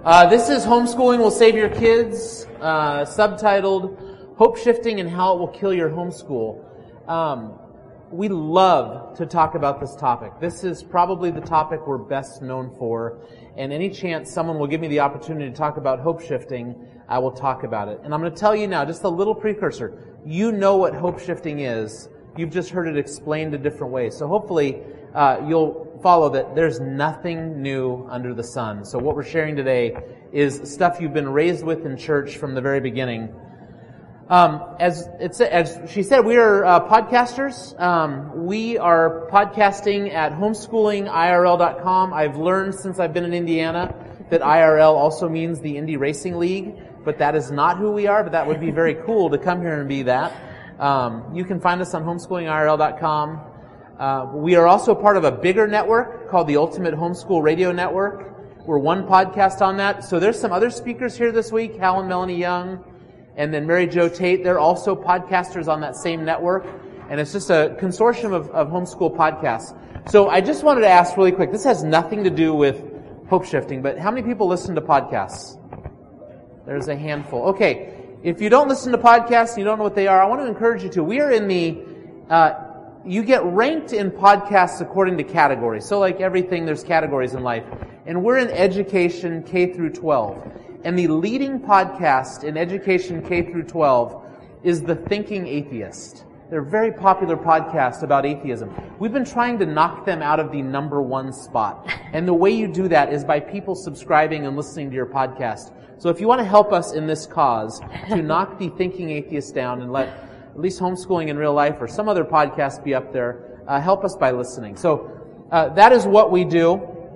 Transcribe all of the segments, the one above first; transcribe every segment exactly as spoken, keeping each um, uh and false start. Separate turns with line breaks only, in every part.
Uh, this is Homeschooling Will Save Your Kids, uh, subtitled Hope Shifting and How It Will Kill Your Homeschool. Um, we love to talk about this topic. This is probably the topic we're best known for, and any chance someone will give me the opportunity to talk about hope shifting, I will talk about it. And I'm going to tell you now, just a little precursor. You know what hope shifting is. You've just heard it explained a different way. So hopefully uh, you'll follow that there's nothing new under the sun. So what we're sharing today is stuff you've been raised with in church from the very beginning. Um, as it's as she said, we are uh, podcasters. Um, we are podcasting at homeschooling I R L dot com. I've learned since I've been in Indiana that I R L also means the Indy Racing League, but that is not who we are. But that would be very cool to come here and be that. Um, you can find us on homeschooling I R L dot com. Uh, we are also part of a bigger network called the Ultimate Homeschool Radio Network. We're one podcast on that. So there's some other speakers here this week, Hal and Melanie Young, and then Mary Jo Tate. They're also podcasters on that same network. And it's just a consortium of, of homeschool podcasts. So I just wanted to ask really quick, this has nothing to do with hope shifting, but how many people listen to podcasts? There's a handful. Okay. If you don't listen to podcasts and you don't know what they are, I want to encourage you to. We are in the, uh, you get ranked in podcasts according to categories. So like everything, there's categories in life. And we're in education K through twelve. And the leading podcast in education K through twelve is The Thinking Atheist. They're a very popular podcast about atheism. We've been trying to knock them out of the number one spot. And the way you do that is by people subscribing and listening to your podcast. So if you want to help us in this cause to knock the Thinking Atheist down and let at least Homeschooling in Real Life or some other podcast be up there, uh, help us by listening. So uh, that is what we do.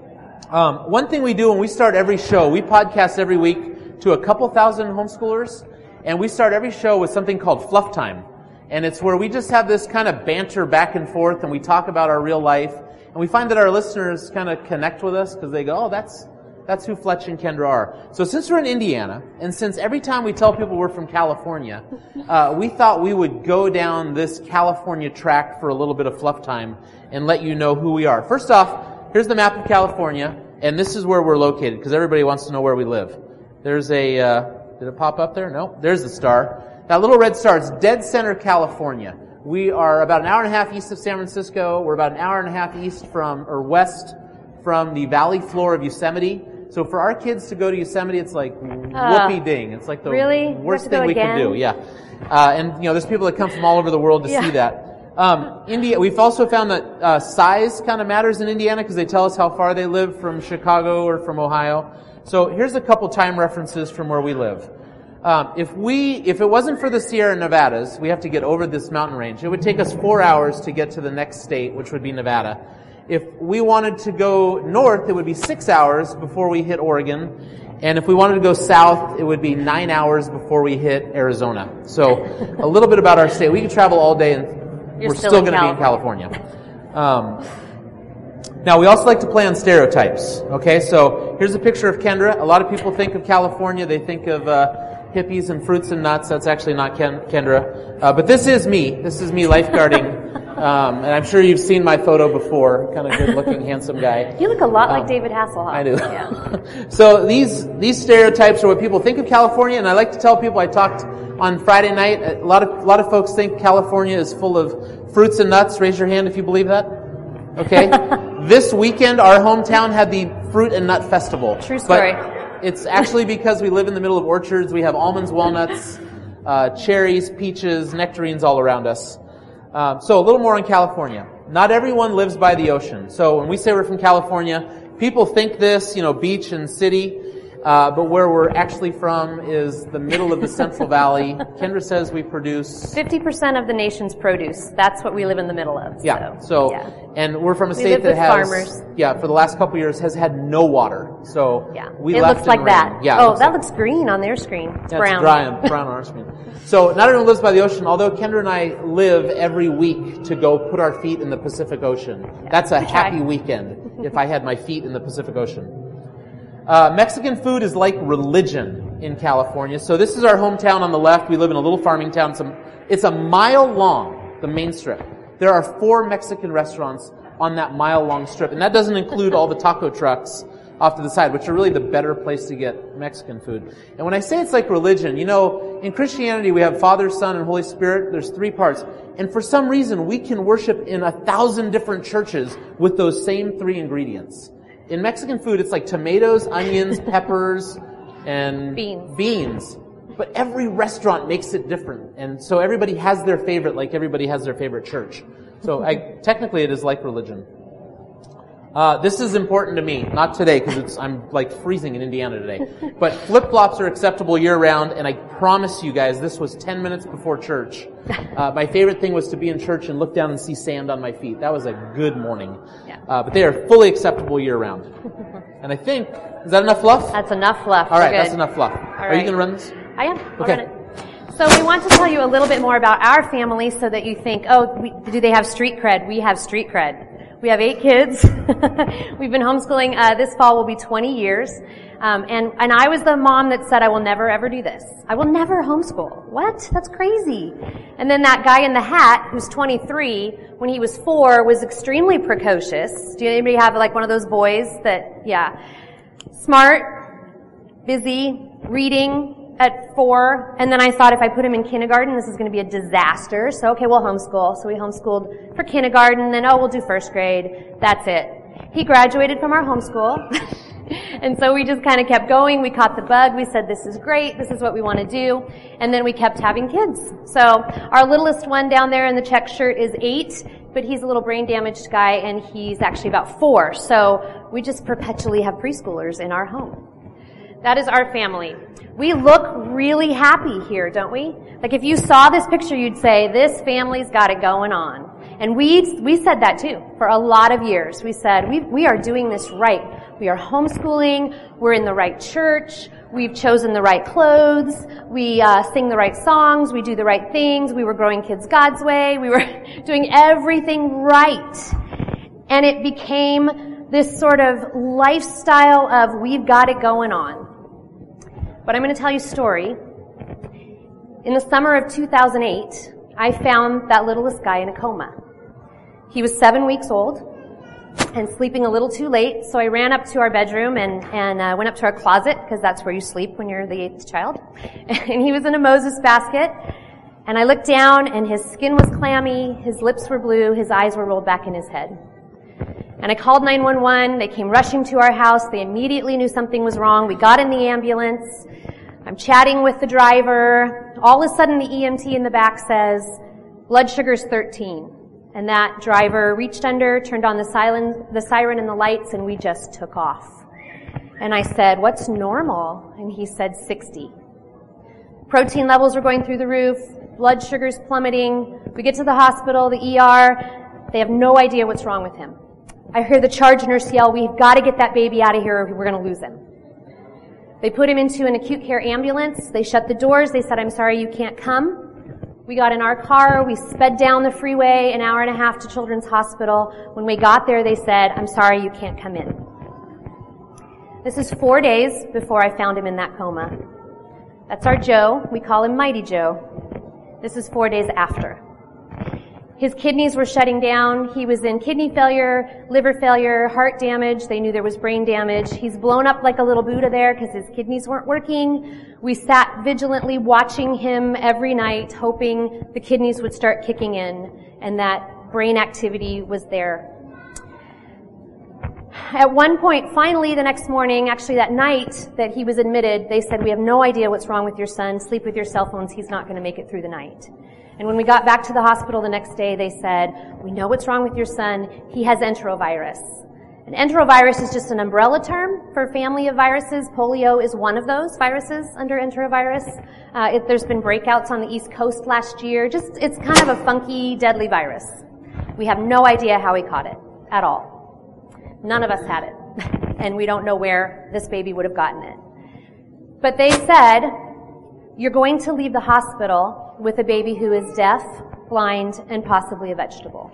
Um, one thing we do when we start every show, we podcast every week to a couple thousand homeschoolers, and we start every show with something called Fluff Time. And it's where we just have this kind of banter back and forth, and we talk about our real life. And we find that our listeners kind of connect with us because they go, oh, that's that's who Fletch and Kendra are. So since we're in Indiana, and since every time we tell people we're from California, uh, we thought we would go down this California track for a little bit of fluff time and let you know who we are. First off, here's the map of California, and this is where we're located because everybody wants to know where we live. There's a, uh, did it pop up there? No, there's the star. That little red star is dead center California. We are about an hour and a half east of San Francisco. We're about an hour and a half east from, or west from the valley floor of Yosemite. So for our kids to go to Yosemite, it's like
uh,
whoopee-ding. It's like the
really?
worst thing we again? can do. Yeah. Uh, and, you know, there's people that come from all over the world to yeah. see that. Um, India, we've also found that uh, size kind of matters in Indiana because they tell us how far they live from Chicago or from Ohio. So here's a couple time references from where we live. Um, if we, if it wasn't for the Sierra Nevadas, we have to get over this mountain range. It would take us four hours to get to the next state, which would be Nevada. If we wanted to go north, it would be six hours before we hit Oregon. And if we wanted to go south, it would be nine hours before we hit Arizona. So a little bit about our state. We can travel all day and
You're
we're
still,
still going to be in California. Um, now, we also like to play on stereotypes. Okay, so here's a picture of Kendra. A lot of people think of California. They think of uh, hippies and fruits and nuts. That's actually not Ken- Kendra. Uh, but this is me. This is me lifeguarding. Um, and I'm sure you've seen my photo before. Kind of good-looking, handsome guy.
You look a lot
um,
like David Hasselhoff.
I do.
Yeah.
So these these stereotypes are what people think of California, and I like to tell people. I talked on Friday night. A lot of a lot of folks think California is full of fruits and nuts. Raise your hand if you believe that. Okay. This weekend, our hometown had the Fruit and Nut Festival.
True story.
But it's actually because we live in the middle of orchards. We have almonds, walnuts, uh, cherries, peaches, nectarines all around us. Um, so a little more on California. Not everyone lives by the ocean. So when we say we're from California, people think this, you know, beach and city. Uh, but where we're actually from is the middle of the Central Valley. Kendra says we produce
fifty percent of the nation's produce. That's what we live in the middle of.
Yeah.
So,
so
yeah.
And we're from a
we
state
live
that
with
has,
farmers.
yeah, for the last couple of years has had no water. So
yeah.
we
it
left
looks like
rain.
that.
Yeah.
Oh,
looks
that
like
looks green on their screen. It's
yeah,
brown.
It's dry on, brown on our screen. So not everyone lives by the ocean, although Kendra and I live every week to go put our feet in the Pacific Ocean.
Yeah,
That's a
we
happy
try.
weekend if I had my feet in the Pacific Ocean. Uh, Mexican food is like religion in California. So this is our hometown on the left. We live in a little farming town. It's a, it's a mile long, the main strip. There are four Mexican restaurants on that mile long strip. And that doesn't include all the taco trucks off to the side, which are really the better place to get Mexican food. And when I say it's like religion, you know, in Christianity we have Father, Son, and Holy Spirit. There's three parts. And for some reason we can worship in a thousand different churches with those same three ingredients. In Mexican food, it's like tomatoes, onions, peppers, and
beans.
beans. But every restaurant makes it different. And so everybody has their favorite, like everybody has their favorite church. So I, technically it is like religion. Uh, this is important to me. Not today, because it's, I'm like freezing in Indiana today. But flip-flops are acceptable year-round, and I promise you guys, this was ten minutes before church. Uh, my favorite thing was to be in church and look down and see sand on my feet. That was a good morning.
Yeah.
Uh, but they are fully acceptable year-round. And I think, is that enough fluff?
That's enough fluff.
All right,
We're
that's
good.
enough fluff.
All
Are
right.
you going to run this?
I am. I'll
Okay.
run it. So we want to tell you a little bit more about our family so that you think, oh, we, do they have street cred? We have street cred. We have eight kids. We've been homeschooling. Uh, this fall will be twenty years. Um, and, and I was the mom that said, I will never ever do this. I will never homeschool. What? That's crazy. And then that guy in the hat, who's twenty-three, when he was four, was extremely precocious. Do anybody have like one of those boys that, yeah, smart, busy, reading, at four, and then I thought if I put him in kindergarten, this is going to be a disaster. So, okay, we'll homeschool. So we homeschooled for kindergarten, then, oh, we'll do first grade. That's it. He graduated from our homeschool. And so we just kind of kept going. We caught the bug. We said, this is great. This is what we want to do. And then we kept having kids. So our littlest one down there in the check shirt is eight, but he's a little brain damaged guy, and he's actually about four. So we just perpetually have preschoolers in our home. That is our family. We look really happy here, don't we? Like if you saw this picture, you'd say, this family's got it going on. And we we said that too for a lot of years. We said, we we are doing this right. We are homeschooling. We're in the right church. We've chosen the right clothes. We uh, sing the right songs. We do the right things. We were growing kids God's way. We were doing everything right. And it became this sort of lifestyle of we've got it going on. But I'm going to tell you a story. In the summer of two thousand eight, I found that littlest guy in a coma. He was seven weeks old and sleeping a little too late, so I ran up to our bedroom and, and uh, went up to our closet, because that's where you sleep when you're the eighth child. And he was in a Moses basket, and I looked down, and his skin was clammy, his lips were blue, his eyes were rolled back in his head. And I called nine one one. They came rushing to our house. They immediately knew something was wrong. We got in the ambulance. I'm chatting with the driver. All of a sudden, the E M T in the back says, blood sugar's thirteen. And that driver reached under, turned on the siren, the siren and the lights, and we just took off. And I said, what's normal? And he said, sixty. Protein levels were going through the roof. Blood sugar's plummeting. We get to the hospital, the E R. They have no idea what's wrong with him. I hear the charge nurse yell, we've got to get that baby out of here or we're going to lose him. They put him into an acute care ambulance. They shut the doors. They said, I'm sorry, you can't come. We got in our car. We sped down the freeway an hour and a half to Children's Hospital. When we got there, they said, I'm sorry, you can't come in. This is four days before I found him in that coma. That's our Joe. We call him Mighty Joe. This is four days after. His kidneys were shutting down. He was in kidney failure, liver failure, heart damage. They knew there was brain damage. He's blown up like a little Buddha there because his kidneys weren't working. We sat vigilantly watching him every night, hoping the kidneys would start kicking in and that brain activity was there. At one point, finally, the next morning, actually that night that he was admitted, they said, we have no idea what's wrong with your son. Sleep with your cell phones. He's not going to make it through the night. And when we got back to the hospital the next day, they said, we know what's wrong with your son. He has enterovirus. And enterovirus is just an umbrella term for a family of viruses. Polio is one of those viruses under enterovirus. Uh, it, there's been breakouts on the East Coast last year. Just, it's kind of a funky, deadly virus. We have no idea how he caught it at all. None of us had it. And we don't know where this baby would have gotten it. But they said, you're going to leave the hospital with a baby who is deaf, blind, and possibly a vegetable.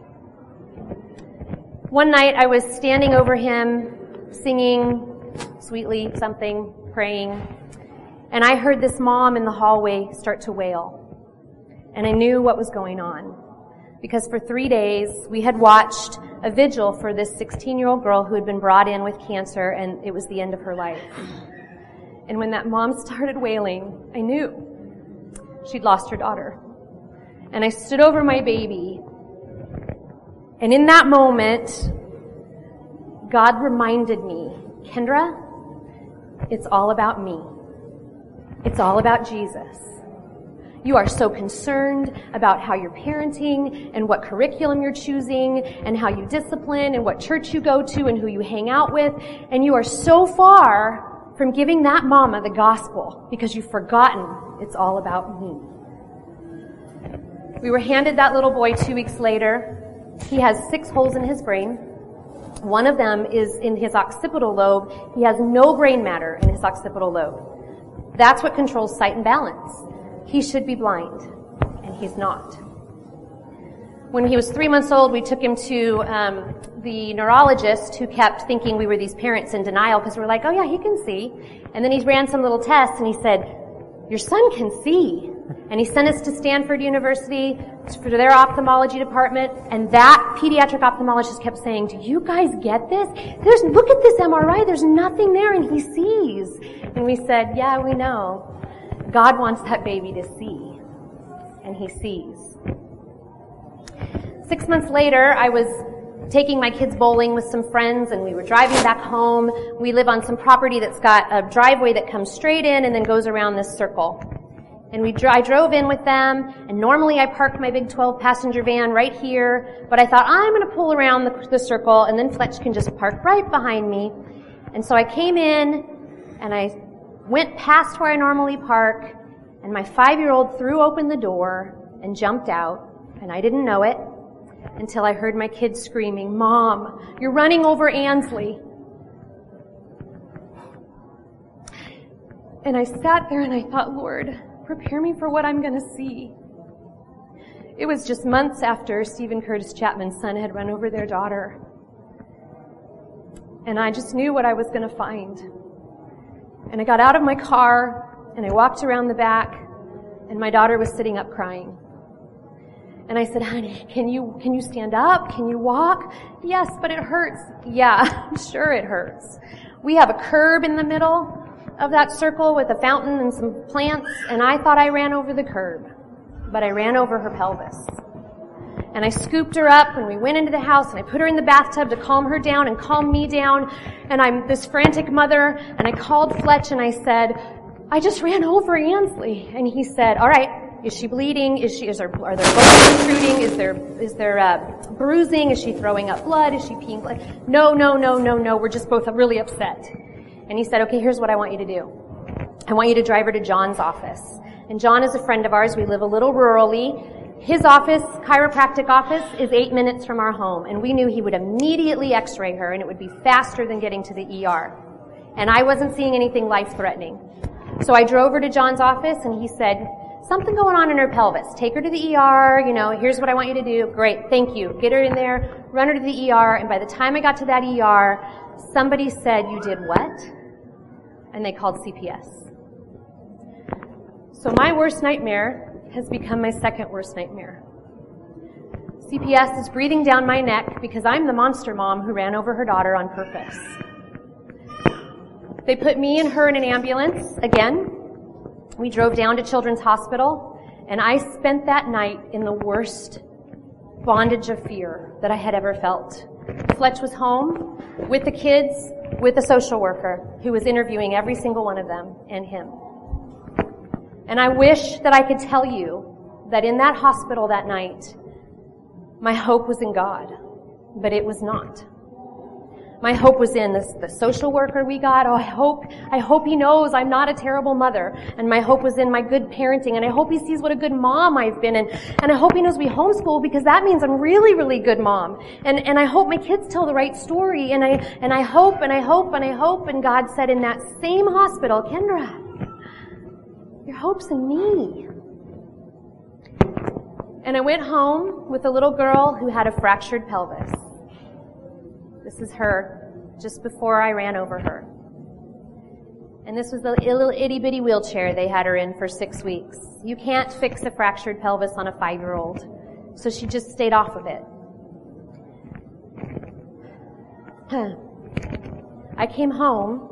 One night I was standing over him, singing sweetly something, praying, and I heard this mom in the hallway start to wail. And I knew what was going on. because for three days we had watched a vigil for this sixteen-year-old girl who had been brought in with cancer, and it was the end of her life. And when that mom started wailing, I knew she'd lost her daughter. And I stood over my baby, and in that moment, God reminded me, Kendra, it's all about me. It's all about Jesus. You are so concerned about how you're parenting and what curriculum you're choosing and how you discipline and what church you go to and who you hang out with. And you are so far from giving that mama the gospel because you've forgotten it's all about me. We were handed that little boy two weeks later. He has six holes in his brain. One of them is in his occipital lobe. He has no brain matter in his occipital lobe. That's what controls sight and balance. He should be blind, and he's not. When he was three months old, we took him to um, the neurologist, who kept thinking we were these parents in denial because we're like, oh yeah, he can see. And then he ran some little tests, and he said, your son can see. And he sent us to Stanford University for their ophthalmology department, and that pediatric ophthalmologist kept saying, do you guys get this? There's, look at this M R I, there's nothing there, and he sees. And we said, yeah, we know. God wants that baby to see, and he sees. Six months later, I was taking my kids bowling with some friends, and we were driving back home. We live on some property that's got a driveway that comes straight in and then goes around this circle. And we, I drove in with them, and normally I park my big twelve passenger van right here, but I thought, I'm gonna pull around the, the circle, and then Fletch can just park right behind me. And so I came in, and I went past where I normally park, and my five-year-old threw open the door and jumped out, and I didn't know it until I heard my kids screaming, Mom, you're running over Ansley. And I sat there and I thought, Lord, prepare me for what I'm going to see. It was just months after Stephen Curtis Chapman's son had run over their daughter. And I just knew what I was going to find. And I got out of my car and I walked around the back, and my daughter was sitting up crying. And I said, honey, can you, can you stand up? Can you walk? Yes, but it hurts. Yeah, I'm sure it hurts. We have a curb in the middle of that circle with a fountain and some plants, and I thought I ran over the curb, but I ran over her pelvis. And I scooped her up, and we went into the house, and I put her in the bathtub to calm her down and calm me down, and I'm this frantic mother, and I called Fletch, and I said, I just ran over Ansley. And he said, all right, is she bleeding? Is she, is there, are there bones protruding? Is there, is there, uh, bruising? Is she throwing up blood? Is she peeing blood? No, no, no, no, no, we're just both really upset. And he said, okay, here's what I want you to do. I want you to drive her to John's office. And John is a friend of ours. We live a little rurally. His office, chiropractic office, is eight minutes from our home. And we knew he would immediately x-ray her, and it would be faster than getting to the E R. And I wasn't seeing anything life-threatening. So I drove her to John's office, and he said, something going on in her pelvis. Take her to the E R, you know, here's what I want you to do. Great, thank you. Get her in there, run her to the E R, and by the time I got to that E R, somebody said, you did what? And they called C P S. So my worst nightmare has become my second worst nightmare. C P S is breathing down my neck because I'm the monster mom who ran over her daughter on purpose. They put me and her in an ambulance again. We drove down to Children's Hospital, and I spent that night in the worst bondage of fear that I had ever felt. Fletch was home with the kids, with a social worker who was interviewing every single one of them and him. And I wish that I could tell you that in that hospital that night, my hope was in God, but it was not. My hope was in this, the social worker we got. Oh, I hope, I hope he knows I'm not a terrible mother. And my hope was in my good parenting. And I hope he sees what a good mom I've been. And, and I hope he knows we homeschool because that means I'm really, really good mom. And, and I hope my kids tell the right story. And I, and I hope, and I hope, and I hope. And God said in that same hospital, Kendra, your hope's in me. And I went home with a little girl who had a fractured pelvis. This is her, just before I ran over her. And this was the little itty-bitty wheelchair they had her in for six weeks. You can't fix a fractured pelvis on a five-year-old. So she just stayed off of it. I came home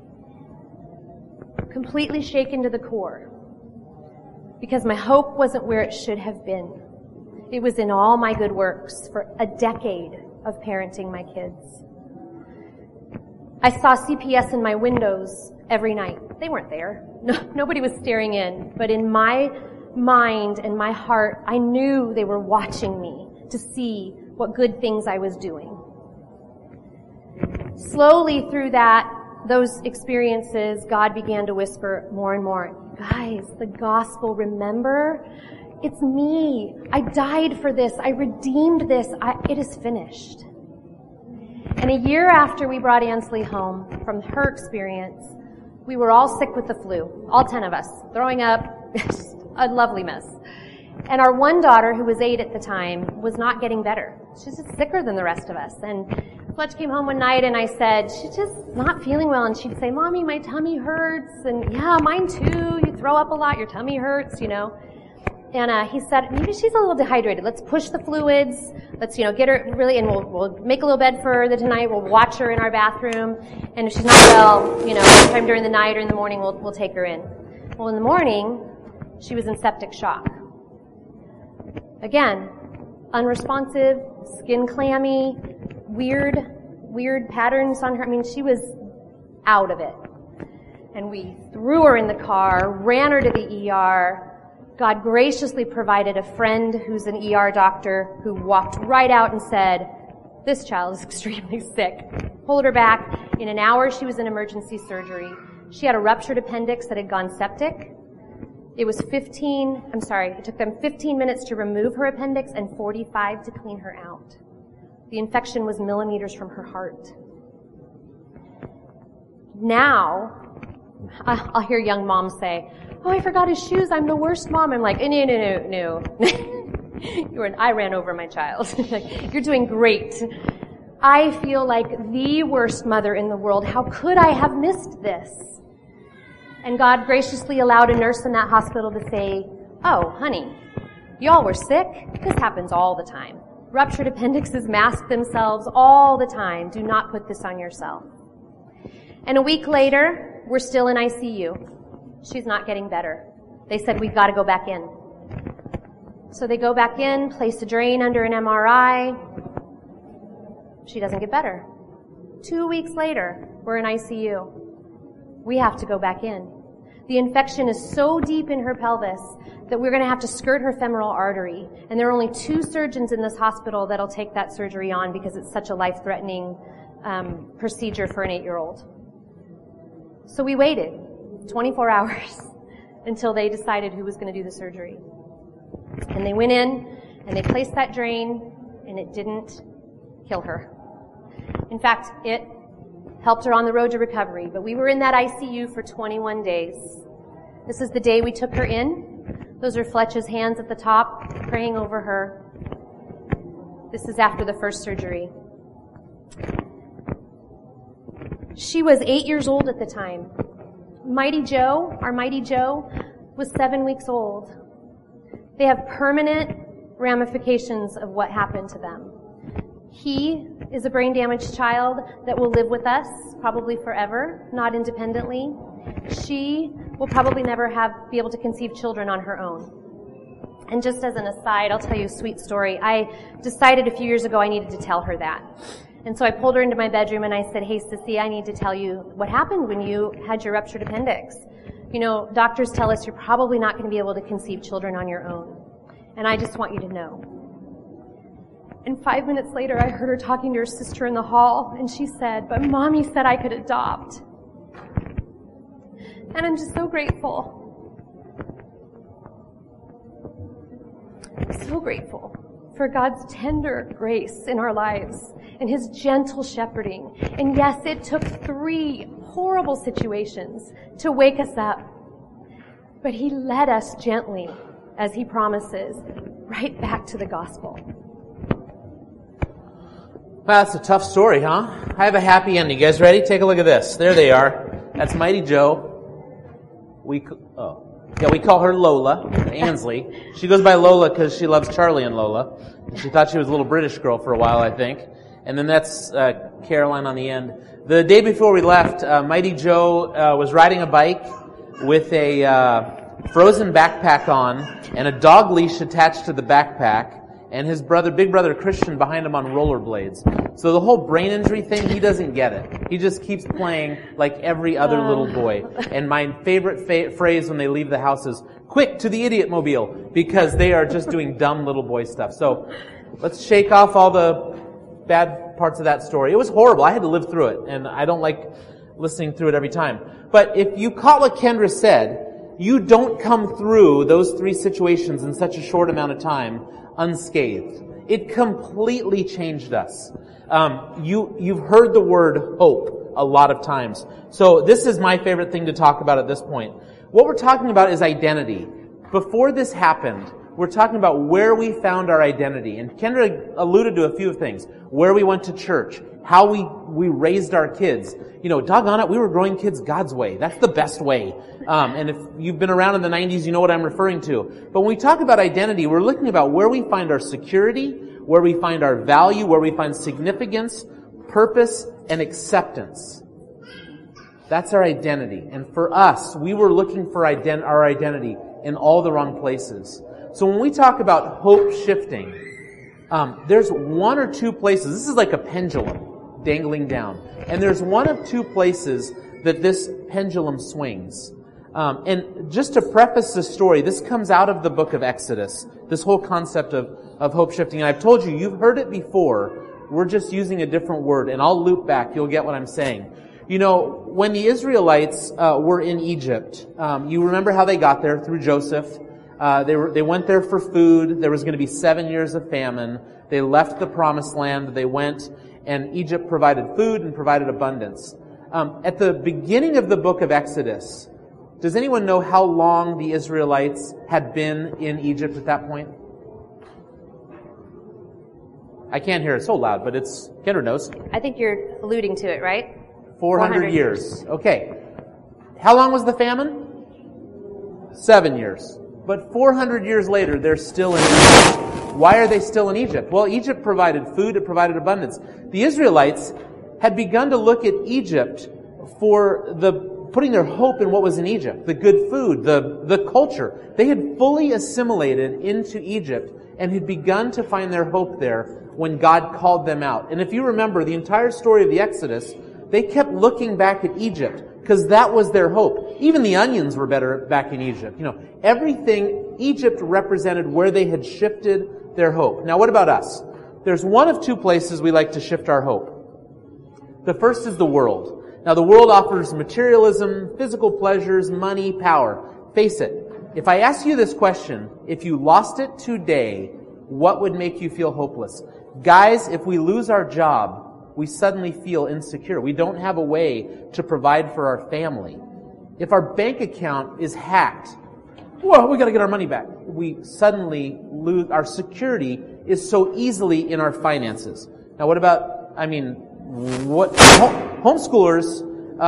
completely shaken to the core because my hope wasn't where it should have been. It was in all my good works for a decade of parenting my kids. I saw C P S in my windows every night. They weren't there. No, nobody was staring in. But in my mind and my heart, I knew they were watching me to see what good things I was doing. Slowly through that, those experiences, God began to whisper more and more, guys, the gospel, remember? It's me. I died for this. I redeemed this. I, it is finished. And a year after we brought Ansley home from her experience, we were all sick with the flu, all ten of us, throwing up, a lovely mess. And our one daughter, who was eight at the time, was not getting better. She's just sicker than the rest of us. And Fletch came home one night and I said, she's just not feeling well. And she'd say, Mommy, my tummy hurts. And yeah, mine too. You throw up a lot. Your tummy hurts, you know. And uh, he said, maybe she's a little dehydrated. Let's push the fluids. Let's, you know, get her really, and we'll, we'll make a little bed for her tonight. We'll watch her in our bathroom. And if she's not well, you know, sometime during the night or in the morning, we'll, we'll take her in. Well, in the morning, she was in septic shock. Again, unresponsive, skin clammy, weird, weird patterns on her. I mean, she was out of it. And we threw her in the car, ran her to the E R. God graciously provided a friend who's an E R doctor who walked right out and said, this child is extremely sick. Pulled her back. In an hour, she was in emergency surgery. She had a ruptured appendix that had gone septic. It was fifteen, I'm sorry, it took them fifteen minutes to remove her appendix and forty-five to clean her out. The infection was millimeters from her heart. Now, I'll hear young moms say, oh, I forgot his shoes, I'm the worst mom. I'm like, no, no, no, no. you were an, I ran over my child. You're doing great. I feel like the worst mother in the world. How could I have missed this? And God graciously allowed a nurse in that hospital to say, oh, honey, y'all were sick? This happens all the time. Ruptured appendixes mask themselves all the time. Do not put this on yourself. And a week later, we're still in I C U. She's not getting better. They said, we've got to go back in. So they go back in, place a drain under an M R I. She doesn't get better. Two weeks later, we're in I C U. We have to go back in. The infection is so deep in her pelvis that we're going to have to skirt her femoral artery. And there are only two surgeons in this hospital that'll take that surgery on because it's such a life-threatening um, procedure for an eight-year-old. So we waited twenty-four hours until they decided who was going to do the surgery. And they went in and they placed that drain and it didn't kill her. In fact, it helped her on the road to recovery. But we were in that I C U for twenty-one days. This is the day we took her in. Those are Fletch's hands at the top, praying over her. This is after the first surgery. She was eight years old at the time. Mighty Joe, our Mighty Joe, was seven weeks old. They have permanent ramifications of what happened to them. He is a brain-damaged child that will live with us, probably forever, not independently. She will probably never have be able to conceive children on her own. And just as an aside, I'll tell you a sweet story. I decided a few years ago I needed to tell her that. And so I pulled her into my bedroom and I said, hey, Sissy, I need to tell you what happened when you had your ruptured appendix. You know, doctors tell us you're probably not going to be able to conceive children on your own. And I just want you to know. And five minutes later, I heard her talking to her sister in the hall, and she said, but Mommy said I could adopt. And I'm just so grateful. So grateful for God's tender grace in our lives and His gentle shepherding. And yes, it took three horrible situations to wake us up. But He led us gently, as He promises, right back to the gospel.
Wow, that's a tough story, huh? I have a happy ending. You guys ready? Take a look at this. There they are. That's Mighty Joe. We, oh. Yeah, we call her Lola, Ansley. She goes by Lola because she loves Charlie and Lola. She thought she was a little British girl for a while, I think. And then that's uh, Caroline on the end. The day before we left, uh, Mighty Joe uh, was riding a bike with a uh, frozen backpack on and a dog leash attached to the backpack, and his brother, big brother Christian, behind him on rollerblades. So the whole brain injury thing, he doesn't get it. He just keeps playing like every other little boy. And my favorite fa- phrase when they leave the house is, "Quick to the idiot mobile," because they are just doing dumb little boy stuff. So let's shake off all the bad parts of that story. It was horrible. I had to live through it, and I don't like listening through it every time. But if you caught what Kendra said, you don't come through those three situations in such a short amount of time unscathed. It completely changed us. Um, you, you've heard the word hope a lot of times. So this is my favorite thing to talk about at this point. What we're talking about is identity. Before this happened, we're talking about where we found our identity. And Kendra alluded to a few things. Where we went to church, how we, we raised our kids. You know, doggone it, we were growing kids God's way. That's the best way. Um, and if you've been around in the nineties, you know what I'm referring to. But when we talk about identity, we're looking about where we find our security, where we find our value, where we find significance, purpose, and acceptance. That's our identity. And for us, we were looking for ident- our identity in all the wrong places. So when we talk about hope shifting, um, there's one or two places. This is like a pendulum dangling down. And there's one of two places that this pendulum swings. Um, and just to preface the story, this comes out of the book of Exodus, this whole concept of, of hope shifting. And I've told you, you've heard it before. We're just using a different word. And I'll loop back. You'll get what I'm saying. You know, when the Israelites uh, were in Egypt, um, you remember how they got there through Joseph. Uh, they were, they went there for food. There was going to be seven years of famine. They left the promised land. They went, and Egypt provided food and provided abundance. Um, at the beginning of the book of Exodus, does anyone know how long the Israelites had been in Egypt at that point? I can't hear it so loud, but it's, Kendra knows.
I think you're alluding to it, right?
four hundred years. Okay. How long was the famine? Seven years. But four hundred years later, they're still in Egypt. Why are they still in Egypt? Well, Egypt provided food, it provided abundance. The Israelites had begun to look at Egypt for the putting their hope in what was in Egypt, the good food, the, the culture. They had fully assimilated into Egypt and had begun to find their hope there when God called them out. And if you remember the entire story of the Exodus, they kept looking back at Egypt because that was their hope. Even the onions were better back in Egypt. You know, everything, Egypt represented where they had shifted their hope. Now, what about us? There's one of two places we like to shift our hope. The first is the world. Now, the world offers materialism, physical pleasures, money, power. Face it. If I ask you this question, if you lost it today, what would make you feel hopeless? Guys, if we lose our job, we suddenly feel insecure. We don't have a way to provide for our family. If our bank account is hacked, whoa, we got to get our money back. We suddenly lose, our security is so easily in our finances. Now what about, I mean, what, homeschoolers,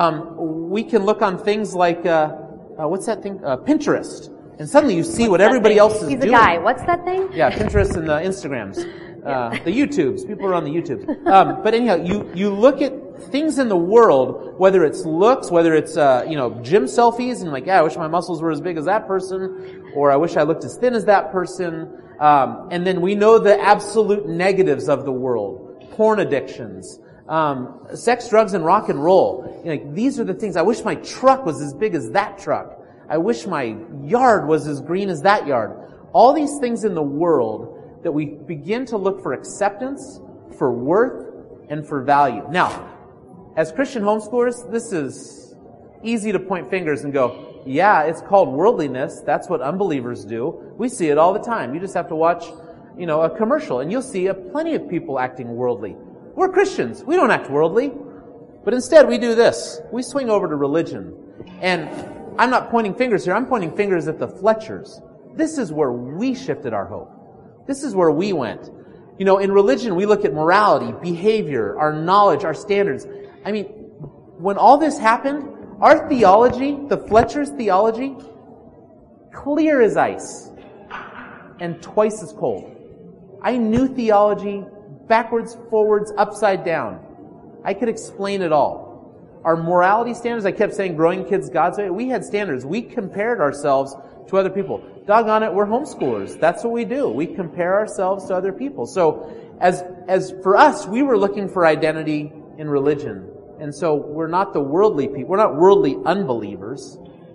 um, we can look on things like, uh, uh what's that thing? Uh, Pinterest. And suddenly you see
what's
what everybody
thing?
else is
He's
doing.
He's a guy. What's that thing?
Yeah, Pinterest and the Instagrams. Uh, the YouTubes. People are on the YouTubes. Um, but anyhow, you, you look at things in the world, whether it's looks, whether it's, uh, you know, gym selfies, and you're like, yeah, I wish my muscles were as big as that person, or I wish I looked as thin as that person. Um, and then we know the absolute negatives of the world. Porn addictions. Um, sex, drugs, and rock and roll. You know, like, these are the things. I wish my truck was as big as that truck. I wish my yard was as green as that yard. All these things in the world that we begin to look for acceptance, for worth, and for value. Now, as Christian homeschoolers, this is easy to point fingers and go, yeah, it's called worldliness. That's what unbelievers do. We see it all the time. You just have to watch, you know, a commercial, and you'll see a plenty of people acting worldly. We're Christians. We don't act worldly. But instead, we do this. We swing over to religion. And I'm not pointing fingers here. I'm pointing fingers at the Fletchers. This is where we shifted our hope. This is where we went. You know, in religion, we look at morality, behavior, our knowledge, our standards. I mean, when all this happened, our theology, the Fletcher's theology, clear as ice, and twice as cold. I knew theology backwards, forwards, upside down. I could explain it all. Our morality standards, I kept saying, growing kids God's way, we had standards. We compared ourselves to other people. Doggone it, we're homeschoolers. That's what we do. We compare ourselves to other people. So as, as for us, we were looking for identity in religion. And so we're not the worldly people. We're not worldly unbelievers.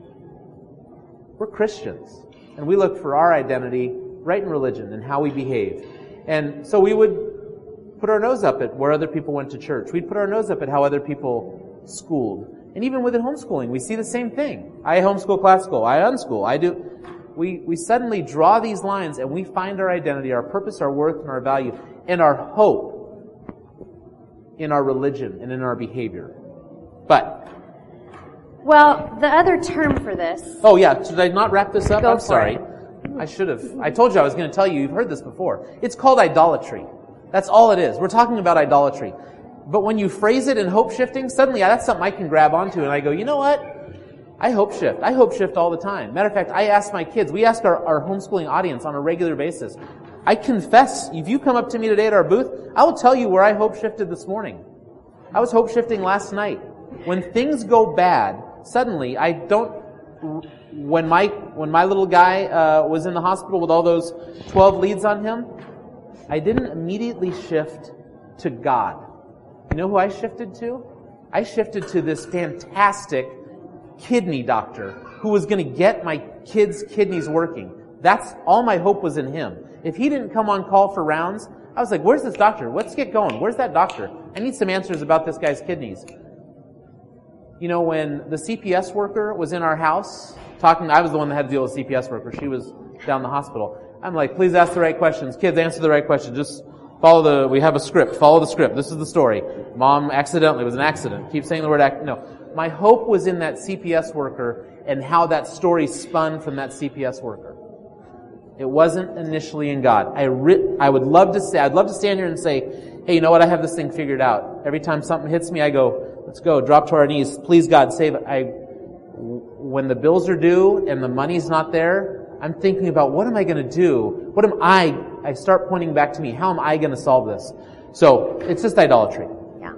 We're Christians. And we look for our identity right in religion and how we behave. And so we would put our nose up at where other people went to church. We'd put our nose up at how other people schooled. And even within homeschooling, we see the same thing. I homeschool classical. I unschool. I do. We, we suddenly draw these lines and we find our identity, our purpose, our worth, and our value, and our hope in our religion and in our behavior. But.
Well, the other term for this.
Oh yeah, should I not wrap this up?
Go
I'm
for
sorry.
it.
I should have. I told you I was going to tell you. You've heard this before. It's called idolatry. That's all it is. We're talking about idolatry. But when you phrase it in hope shifting, suddenly that's something I can grab onto and I go, you know what? I hope shift. I hope shift all the time. Matter of fact, I ask my kids, we ask our, our homeschooling audience on a regular basis. I confess, if you come up to me today at our booth, I will tell you where I hope shifted this morning. I was hope shifting last night. When things go bad, suddenly I don't, when my, when my little guy uh, was in the hospital with all those twelve leads on him, I didn't immediately shift to God. You know who I shifted to? I shifted to this fantastic kidney doctor who was going to get my kid's kidneys working. That's all my hope was in him. If he didn't come on call for rounds, I was like, where's this doctor? Let's get going. Where's that doctor? I need some answers about this guy's kidneys. You know, when the C P S worker was in our house talking, I was the one that had to deal with the C P S worker. She was down in the hospital. I'm like, please ask the right questions. Kids, answer the right questions. Just follow the, we have a script. Follow the script. This is the story. Mom accidentally, it was an accident. Keep saying the word act. No. My hope was in that C P S worker and how that story spun from that C P S worker. It wasn't initially in God. I ri- I would love to say, I'd love to stand here and say, hey, you know what? I have this thing figured out. Every time something hits me, I go, let's go, drop to our knees. Please, God, save it. I, when the bills are due and the money's not there, I'm thinking about what am I going to do? What am I, I start pointing back to me. How am I going to solve this? So, it's just idolatry.
Yeah.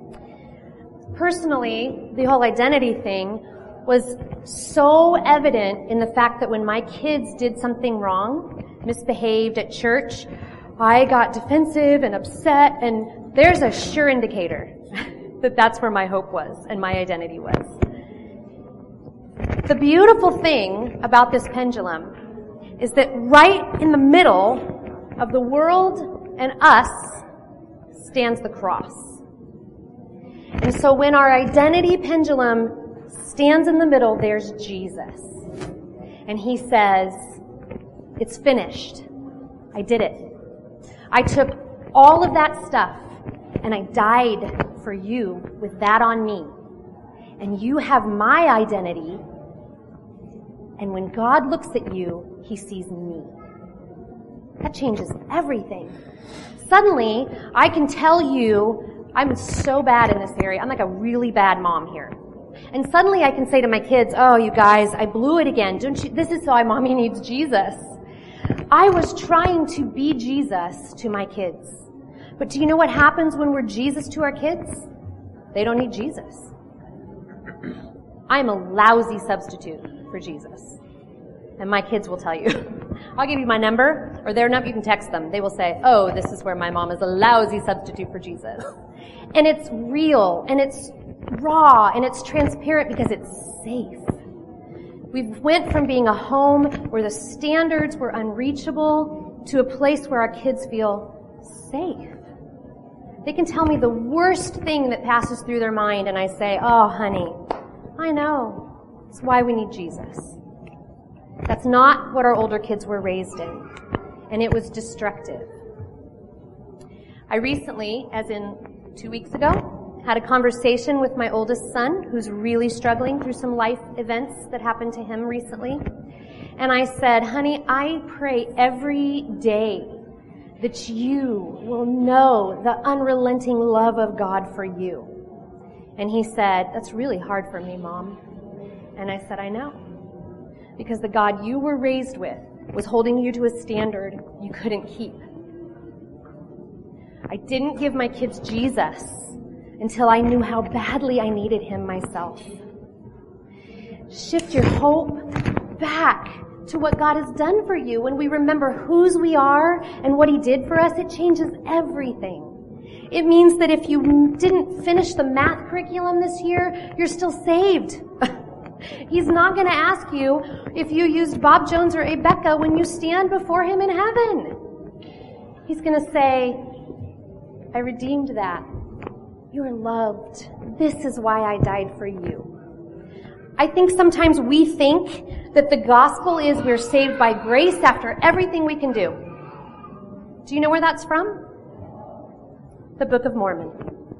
Personally, the whole identity thing was so evident in the fact that when my kids did something wrong, misbehaved at church, I got defensive and upset, and there's a sure indicator that that's where my hope was and my identity was. The beautiful thing about this pendulum is that right in the middle of the world and us stands the cross. And so when our identity pendulum stands in the middle, there's Jesus. And he says, it's finished. I did it. I took all of that stuff and I died for you with that on me. And you have my identity. And when God looks at you, he sees me. That changes everything. Suddenly, I can tell you, I'm so bad in this area. I'm like a really bad mom here. And suddenly I can say to my kids, oh, you guys, I blew it again. Don't you? This is why mommy needs Jesus. I was trying to be Jesus to my kids. But do you know what happens when we're Jesus to our kids? They don't need Jesus. I'm a lousy substitute for Jesus. And my kids will tell you. I'll give you my number or their number. You can text them. They will say, oh, this is where my mom is a lousy substitute for Jesus. And it's real and it's raw and it's transparent because it's safe. We went from being a home where the standards were unreachable to a place where our kids feel safe. They can tell me the worst thing that passes through their mind and I say, oh, honey, I know. It's why we need Jesus. That's not what our older kids were raised in. And it was destructive. I recently, as in two weeks ago, had a conversation with my oldest son who's really struggling through some life events that happened to him recently. And I said, honey, I pray every day that you will know the unrelenting love of God for you. And he said, that's really hard for me, Mom. And I said, I know. because the God you were raised with was holding you to a standard you couldn't keep. I didn't give my kids Jesus until I knew how badly I needed him myself. Shift your hope back to what God has done for you. When we remember whose we are and what he did for us, it changes everything. It means that if you didn't finish the math curriculum this year, you're still saved. He's not going to ask you if you used Bob Jones or Abeka when you stand before him in heaven. He's going to say, I redeemed that. You're loved. This is why I died for you. I think sometimes we think that the gospel is we're saved by grace after everything we can do. Do you know where that's from? The Book of Mormon.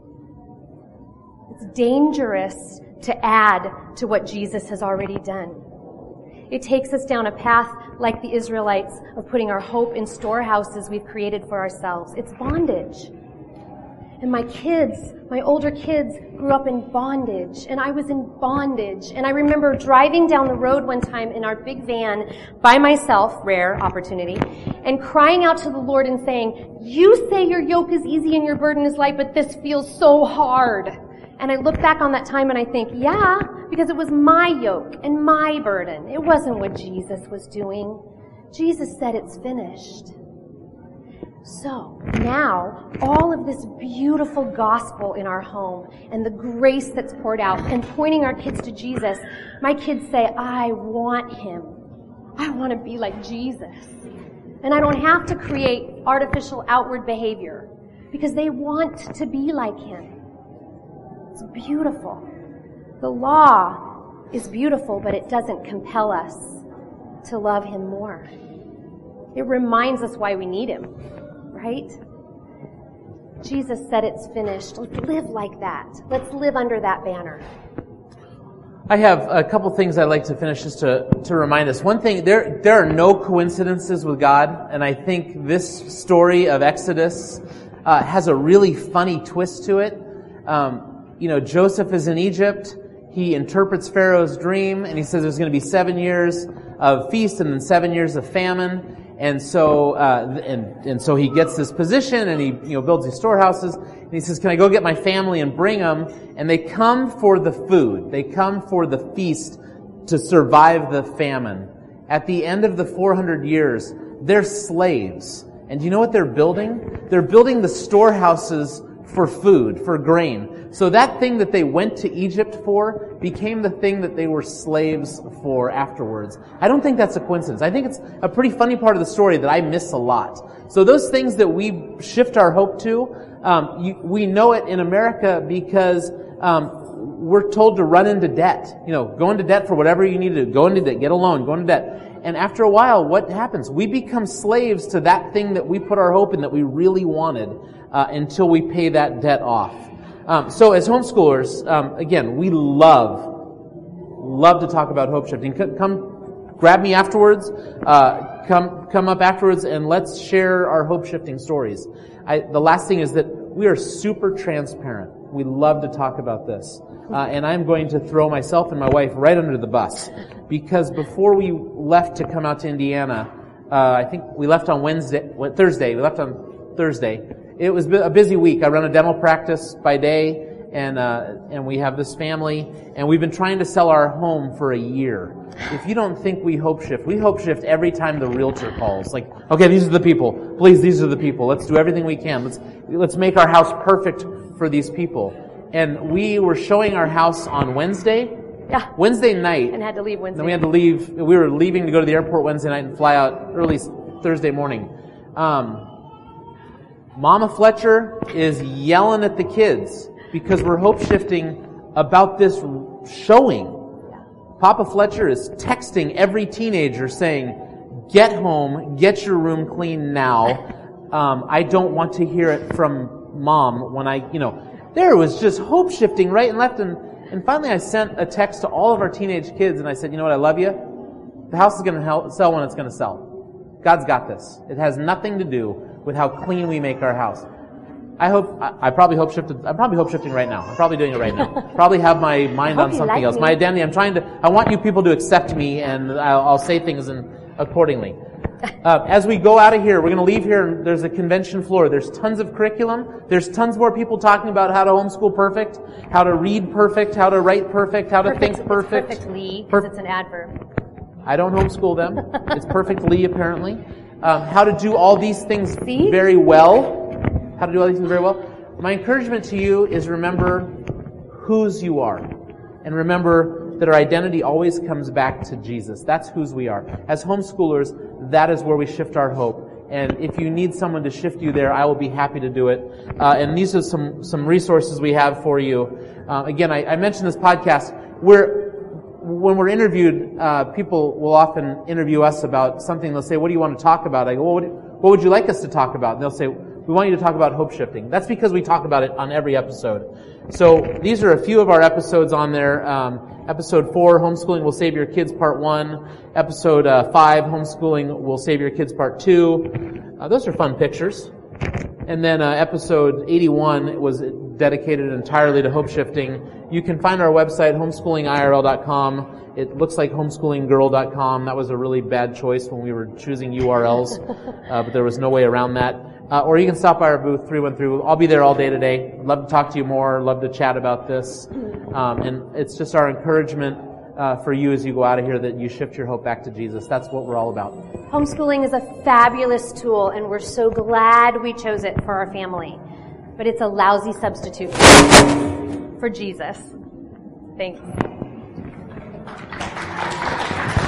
It's dangerous to add to what Jesus has already done. It takes us down a path like the Israelites of putting our hope in storehouses we've created for ourselves. It's bondage. And my kids, my older kids, grew up in bondage, and I was in bondage. And I remember driving down the road one time in our big van by myself, rare opportunity, and crying out to the Lord and saying, you say your yoke is easy and your burden is light, but this feels so hard. And I look back on that time and I think, yeah, because it was my yoke and my burden. It wasn't what Jesus was doing. Jesus said it's finished. So now, all of this beautiful gospel in our home and the grace that's poured out and pointing our kids to Jesus, my kids say, I want him. I want to be like Jesus. And I don't have to create artificial outward behavior because they want to be like him. It's beautiful. The law is beautiful, but it doesn't compel us to love him more. It reminds us why we need him. Right? Jesus said it's finished. Let's live like that. Let's live under that banner.
I have a couple things I'd like to finish just to, to remind us. One thing, there, there are no coincidences with God, and I think this story of Exodus uh, has a really funny twist to it. Um, you know, Joseph is in Egypt. He interprets Pharaoh's dream, and he says there's going to be seven years of feast and then seven years of famine. And so, uh, and, and so he gets this position and he, you know, builds these storehouses and he says, can I go get my family and bring them? And they come for the food. They come for the feast to survive the famine. At the end of the four hundred years, they're slaves. And do you know what they're building? They're building the storehouses for food, for grain. So that thing that they went to Egypt for became the thing that they were slaves for afterwards. I don't think that's a coincidence. I think it's a pretty funny part of the story that I miss a lot. So those things that we shift our hope to, um, you, we know it in America because um, we're told to run into debt. You know, go into debt for whatever you need to do. Go into debt, get a loan, go into debt. And after a while, what happens? We become slaves to that thing that we put our hope in that we really wanted uh, until we pay that debt off. Um, so as homeschoolers, um, again, we love, love to talk about hope shifting. Come, come grab me afterwards, uh, come, come up afterwards and let's share our hope shifting stories. I, the last thing is that we are super transparent. We love to talk about this. Uh, and I'm going to throw myself and my wife right under the bus. Because before we left to come out to Indiana, uh, I think we left on Wednesday, Thursday, we left on Thursday. It was a busy week. I run a dental practice by day, and uh, and we have this family, and we've been trying to sell our home for a year. If you don't think we hope shift, we hope shift every time the realtor calls. Like, okay, these are the people. Please, these are the people. Let's do everything we can. Let's let's make our house perfect for these people. And we were showing our house on Wednesday.
Yeah.
Wednesday night.
And had to leave Wednesday.
Then we had to leave. We were leaving to go to the airport Wednesday night and fly out early Thursday morning. Um, Mama Fletcher is yelling at the kids because we're hope shifting about this showing. Papa Fletcher is texting every teenager saying, get home, get your room clean now. Um, I don't want to hear it from mom when I, you know, there was just hope shifting right and left. And, and finally I sent a text to all of our teenage kids and I said, you know what, I love you. The house is going to sell when it's going to sell. God's got this. It has nothing to do with how clean we make our house. I hope, I, I probably hope shifted, I'm probably hope shifting right now. I'm probably doing it right now. Probably have my mind on something like else. Me. My identity, I'm trying to, I want you people to accept me, and I'll, I'll say things in, accordingly. Uh, as we go out of here, we're going to leave here, and there's a convention floor. There's tons of curriculum. There's tons more people talking about how to homeschool perfect, how to read perfect, how to write perfect, how
perfect,
to think perfect.
Perfectly, because it's an adverb.
I don't homeschool them. It's perfectly, apparently. Um, how to do all these things
See?
very well. How to do all these things very well. My encouragement to you is remember whose you are. And remember that our identity always comes back to Jesus. That's whose we are. As homeschoolers, that is where we shift our hope. And if you need someone to shift you there, I will be happy to do it. Uh, and these are some, some resources we have for you. Uh, again, I, I mentioned this podcast. We're, when we're interviewed, uh, people will often interview us about something. They'll say, what do you want to talk about? I go, well, what, what would you like us to talk about? And they'll say, we want you to talk about hope shifting. That's because we talk about it on every episode. So these are a few of our episodes on there. Um, episode four, Homeschooling Will Save Your Kids, Part one. Episode uh, five, Homeschooling Will Save Your Kids, Part two. Uh, those are fun pictures. And then uh, episode eighty-one was dedicated entirely to hope shifting. You can find our website, homeschooling I R L dot com. It looks like homeschooling girl dot com. That was a really bad choice when we were choosing U R Ls, uh, but there was no way around that. Uh, or you can stop by our booth, three one three. I'll be there all day today. Love to talk to you more. Love to chat about this. Um, and it's just our encouragement uh, for you as you go out of here that you shift your hope back to Jesus. That's what we're all about.
Homeschooling is a fabulous tool, and we're so glad we chose it for our family. But it's a lousy substitute for Jesus. Thanks.